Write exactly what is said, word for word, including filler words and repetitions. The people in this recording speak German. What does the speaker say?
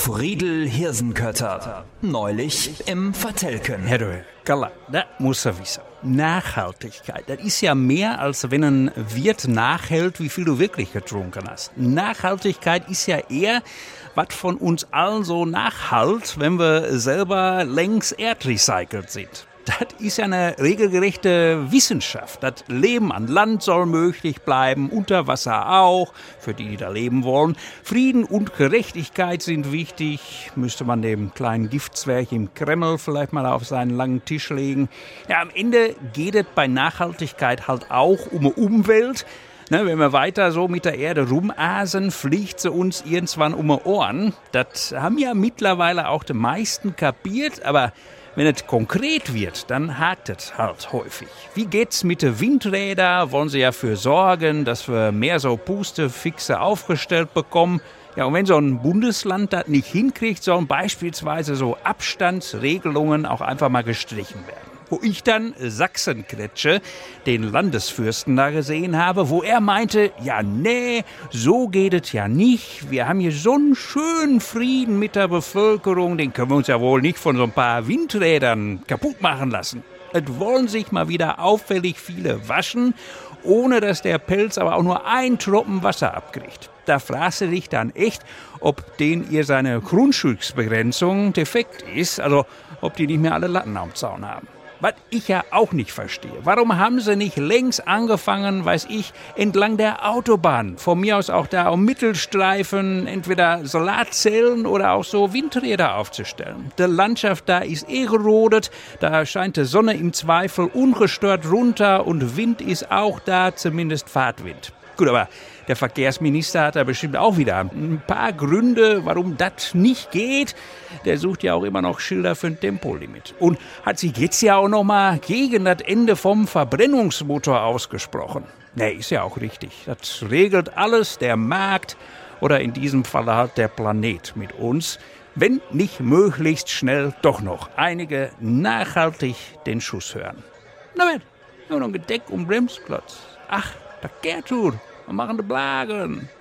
Friedel Hirsenkötter. Neulich im Vertelken. Herr Döhl, Galla, das muss er wissen. Nachhaltigkeit, das ist ja mehr, als wenn ein Wirt nachhält, wie viel du wirklich getrunken hast. Nachhaltigkeit ist ja eher, was von uns allen so nachhalt, wenn wir selber längst erdrecycelt sind. Das ist ja eine regelgerechte Wissenschaft. Das Leben an Land soll möglich bleiben, unter Wasser auch, für die, die da leben wollen. Frieden und Gerechtigkeit sind wichtig. Müsste man dem kleinen Giftzwerg im Kreml vielleicht mal auf seinen langen Tisch legen. Ja, am Ende geht es bei Nachhaltigkeit halt auch um die Umwelt. Ne, wenn wir weiter so mit der Erde rumasen, fliegt sie uns irgendwann um die Ohren. Das haben ja mittlerweile auch die meisten kapiert, aber wenn es konkret wird, dann hakt es halt häufig. Wie geht's mit den Windrädern? Wollen sie ja für sorgen, dass wir mehr so Pustefixe aufgestellt bekommen. Ja, und wenn so ein Bundesland das nicht hinkriegt, sollen beispielsweise so Abstandsregelungen auch einfach mal gestrichen werden. Wo ich dann Sachsenkretsche, den Landesfürsten, da gesehen habe, wo er meinte, ja nee, so geht es ja nicht. Wir haben hier so einen schönen Frieden mit der Bevölkerung, den können wir uns ja wohl nicht von so ein paar Windrädern kaputt machen lassen. Es wollen sich mal wieder auffällig viele waschen, ohne dass der Pelz aber auch nur ein Tropfen Wasser abkriegt. Da fragst du dich dann echt, ob denen ihr seine Grundstücksbegrenzung defekt ist, also ob die nicht mehr alle Latten am Zaun haben. Was ich ja auch nicht verstehe. Warum haben sie nicht längst angefangen, weiß ich, entlang der Autobahn, von mir aus auch da um Mittelstreifen, entweder Solarzellen oder auch so Windräder aufzustellen. Die Landschaft da ist eh gerodet, da scheint die Sonne im Zweifel ungestört runter und Wind ist auch da, zumindest Fahrtwind. Gut, aber der Verkehrsminister hat da bestimmt auch wieder ein paar Gründe, warum das nicht geht. Der sucht ja auch immer noch Schilder für ein Tempolimit. Und hat sich jetzt ja auch noch mal gegen das Ende vom Verbrennungsmotor ausgesprochen. Ne, ist ja auch richtig. Das regelt alles der Markt oder in diesem Fall halt der Planet mit uns. Wenn nicht möglichst schnell doch noch einige nachhaltig den Schuss hören. Na, nur noch ein Gedeck um Bremsplatz. Ach, da Gertrud, wir machen die Blagen.